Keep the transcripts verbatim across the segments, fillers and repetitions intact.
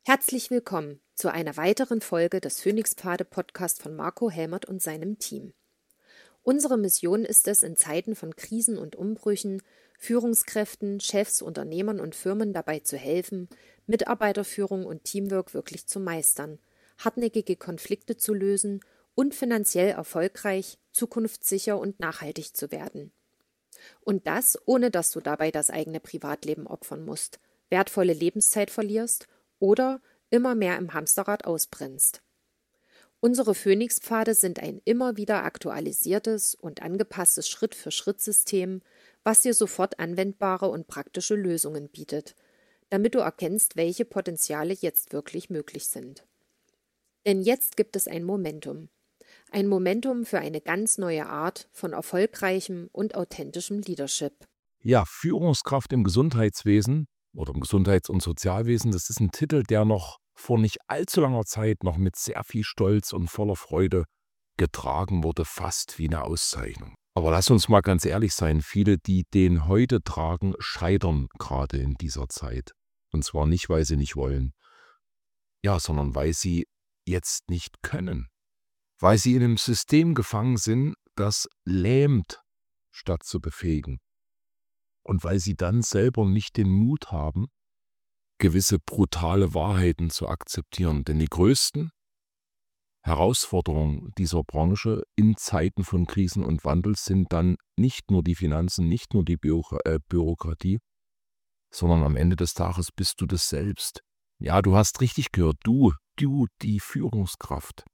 Herzlich willkommen zu einer weiteren Folge des Phoenix-Pfade-Podcasts von Marco Helmert und seinem Team. Unsere Mission ist es, in Zeiten von Krisen und Umbrüchen Führungskräften, Chefs, Unternehmern und Firmen dabei zu helfen, Mitarbeiterführung und Teamwork wirklich zu meistern, hartnäckige Konflikte zu lösen und finanziell erfolgreich, zukunftssicher und nachhaltig zu werden. Und das, ohne dass du dabei das eigene Privatleben opfern musst, wertvolle Lebenszeit verlierst oder immer mehr im Hamsterrad ausbrennst. Unsere Phoenix-Pfade sind ein immer wieder aktualisiertes und angepasstes Schritt-für-Schritt-System, was dir sofort anwendbare und praktische Lösungen bietet, damit du erkennst, welche Potenziale jetzt wirklich möglich sind. Denn jetzt gibt es ein Momentum. Ein Momentum für eine ganz neue Art von erfolgreichem und authentischem Leadership. Ja, Führungskraft im Gesundheitswesen oder im Gesundheits- und Sozialwesen, das ist ein Titel, der noch vor nicht allzu langer Zeit noch mit sehr viel Stolz und voller Freude getragen wurde, fast wie eine Auszeichnung. Aber lass uns mal ganz ehrlich sein, viele, die den heute tragen, scheitern gerade in dieser Zeit. Und zwar nicht, weil sie nicht wollen, ja, sondern weil sie jetzt nicht können. Weil sie in einem System gefangen sind, das lähmt, statt zu befähigen. Und weil sie dann selber nicht den Mut haben, gewisse brutale Wahrheiten zu akzeptieren. Denn die größten Herausforderungen dieser Branche in Zeiten von Krisen und Wandel sind dann nicht nur die Finanzen, nicht nur die Büro- äh, Bürokratie, sondern am Ende des Tages bist du das selbst. Ja, du hast richtig gehört, du, du, die Führungskraft.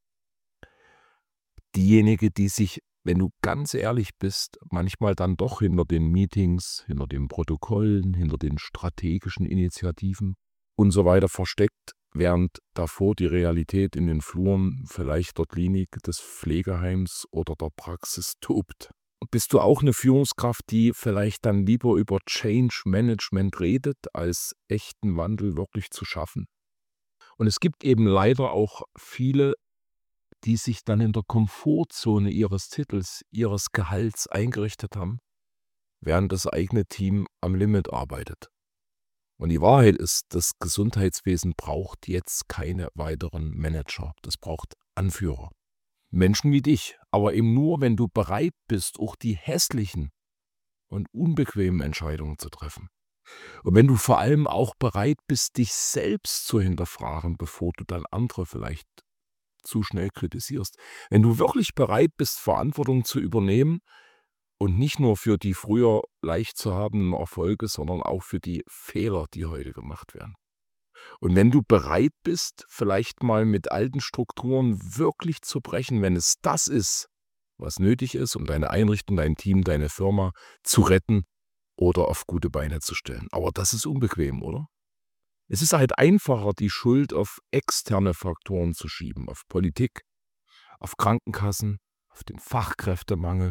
Diejenige, die sich, wenn du ganz ehrlich bist, manchmal dann doch hinter den Meetings, hinter den Protokollen, hinter den strategischen Initiativen und so weiter versteckt, während davor die Realität in den Fluren vielleicht der Klinik, des Pflegeheims oder der Praxis tobt. Bist du auch eine Führungskraft, die vielleicht dann lieber über Change Management redet, als echten Wandel wirklich zu schaffen? Und es gibt eben leider auch viele, die sich dann in der Komfortzone ihres Titels, ihres Gehalts eingerichtet haben, während das eigene Team am Limit arbeitet. Und die Wahrheit ist, das Gesundheitswesen braucht jetzt keine weiteren Manager. Das braucht Anführer. Menschen wie dich, aber eben nur, wenn du bereit bist, auch die hässlichen und unbequemen Entscheidungen zu treffen. Und wenn du vor allem auch bereit bist, dich selbst zu hinterfragen, bevor du dann andere vielleicht zu schnell kritisierst. Wenn du wirklich bereit bist, Verantwortung zu übernehmen und nicht nur für die früher leicht zu habenden Erfolge, sondern auch für die Fehler, die heute gemacht werden. Und wenn du bereit bist, vielleicht mal mit alten Strukturen wirklich zu brechen, wenn es das ist, was nötig ist, um deine Einrichtung, dein Team, deine Firma zu retten oder auf gute Beine zu stellen. Aber das ist unbequem, oder? Es ist halt einfacher, die Schuld auf externe Faktoren zu schieben, auf Politik, auf Krankenkassen, auf den Fachkräftemangel.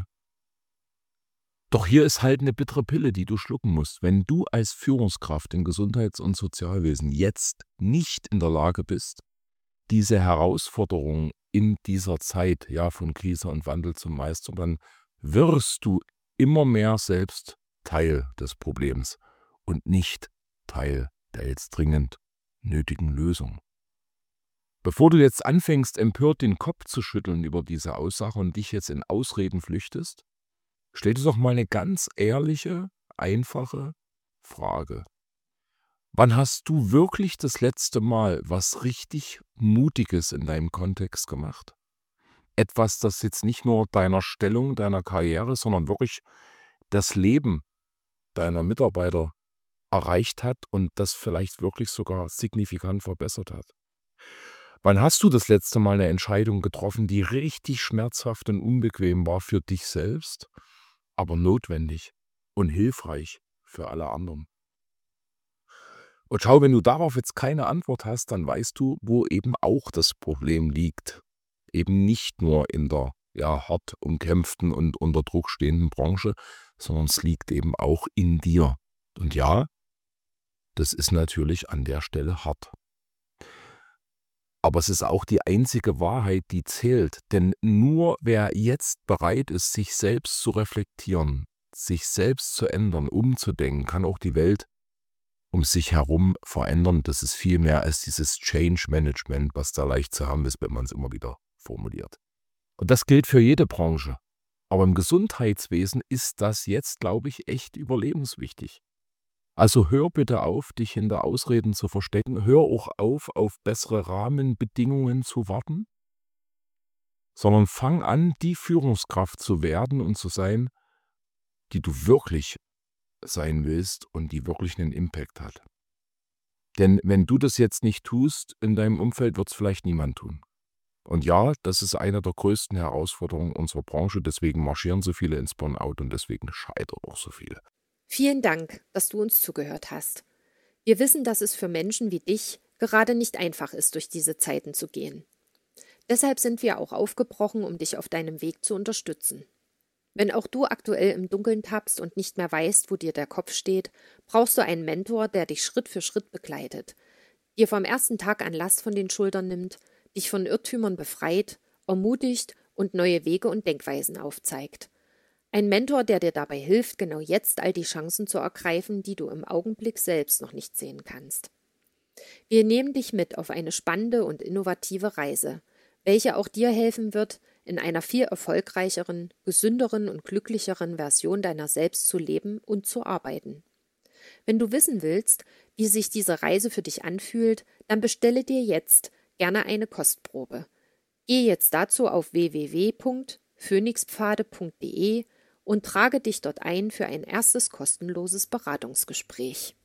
Doch hier ist halt eine bittere Pille, die du schlucken musst. Wenn du als Führungskraft im Gesundheits- und Sozialwesen jetzt nicht in der Lage bist, diese Herausforderung in dieser Zeit, ja, von Krise und Wandel zu meistern, dann wirst du immer mehr selbst Teil des Problems und nicht Teil der jetzt dringend nötigen Lösung. Bevor du jetzt anfängst, empört den Kopf zu schütteln über diese Aussage und dich jetzt in Ausreden flüchtest, stell dir doch mal eine ganz ehrliche, einfache Frage. Wann hast du wirklich das letzte Mal was richtig Mutiges in deinem Kontext gemacht? Etwas, das jetzt nicht nur deiner Stellung, deiner Karriere, sondern wirklich das Leben deiner Mitarbeiter erreicht hat und das vielleicht wirklich sogar signifikant verbessert hat. Wann hast du das letzte Mal eine Entscheidung getroffen, die richtig schmerzhaft und unbequem war für dich selbst, aber notwendig und hilfreich für alle anderen? Und schau, wenn du darauf jetzt keine Antwort hast, dann weißt du, wo eben auch das Problem liegt. Eben nicht nur in der ja, hart umkämpften und unter Druck stehenden Branche, sondern es liegt eben auch in dir. Und ja, das ist natürlich an der Stelle hart. Aber es ist auch die einzige Wahrheit, die zählt. Denn nur wer jetzt bereit ist, sich selbst zu reflektieren, sich selbst zu ändern, umzudenken, kann auch die Welt um sich herum verändern. Das ist viel mehr als dieses Change Management, was da leicht zu haben ist, wenn man es immer wieder formuliert. Und das gilt für jede Branche. Aber im Gesundheitswesen ist das jetzt, glaube ich, echt überlebenswichtig. Also hör bitte auf, dich hinter Ausreden zu verstecken. Hör auch auf, auf bessere Rahmenbedingungen zu warten, sondern fang an, die Führungskraft zu werden und zu sein, die du wirklich sein willst und die wirklich einen Impact hat. Denn wenn du das jetzt nicht tust, in deinem Umfeld wird es vielleicht niemand tun. Und ja, das ist eine der größten Herausforderungen unserer Branche, deswegen marschieren so viele ins Burnout und deswegen scheitern auch so viele. Vielen Dank, dass du uns zugehört hast. Wir wissen, dass es für Menschen wie dich gerade nicht einfach ist, durch diese Zeiten zu gehen. Deshalb sind wir auch aufgebrochen, um dich auf deinem Weg zu unterstützen. Wenn auch du aktuell im Dunkeln tappst und nicht mehr weißt, wo dir der Kopf steht, brauchst du einen Mentor, der dich Schritt für Schritt begleitet, dir vom ersten Tag an Last von den Schultern nimmt, dich von Irrtümern befreit, ermutigt und neue Wege und Denkweisen aufzeigt. Ein Mentor, der dir dabei hilft, genau jetzt all die Chancen zu ergreifen, die du im Augenblick selbst noch nicht sehen kannst. Wir nehmen dich mit auf eine spannende und innovative Reise, welche auch dir helfen wird, in einer viel erfolgreicheren, gesünderen und glücklicheren Version deiner selbst zu leben und zu arbeiten. Wenn du wissen willst, wie sich diese Reise für dich anfühlt, dann bestelle dir jetzt gerne eine Kostprobe. Gehe jetzt dazu auf w w w punkt phönixpfade punkt de und trage dich dort ein für ein erstes kostenloses Beratungsgespräch.